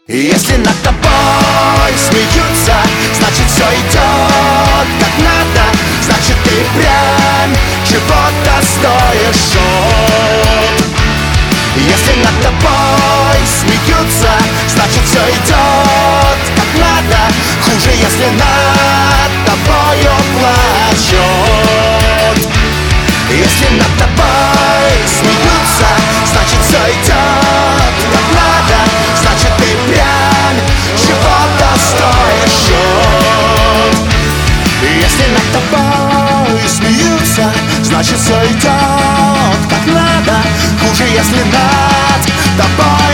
Если над тобой смеются, значит все идет как надо. Значит ты прям чего-то стоишь. Если над тобой смеются, значит все идет как надо. Хуже, если над тобою плачут. Если над тобой смеются, значит все идет как надо. Значит ты прям чего-то стоишь. Если над тобой смеются, значит все идет как надо. Хуже, если над тобой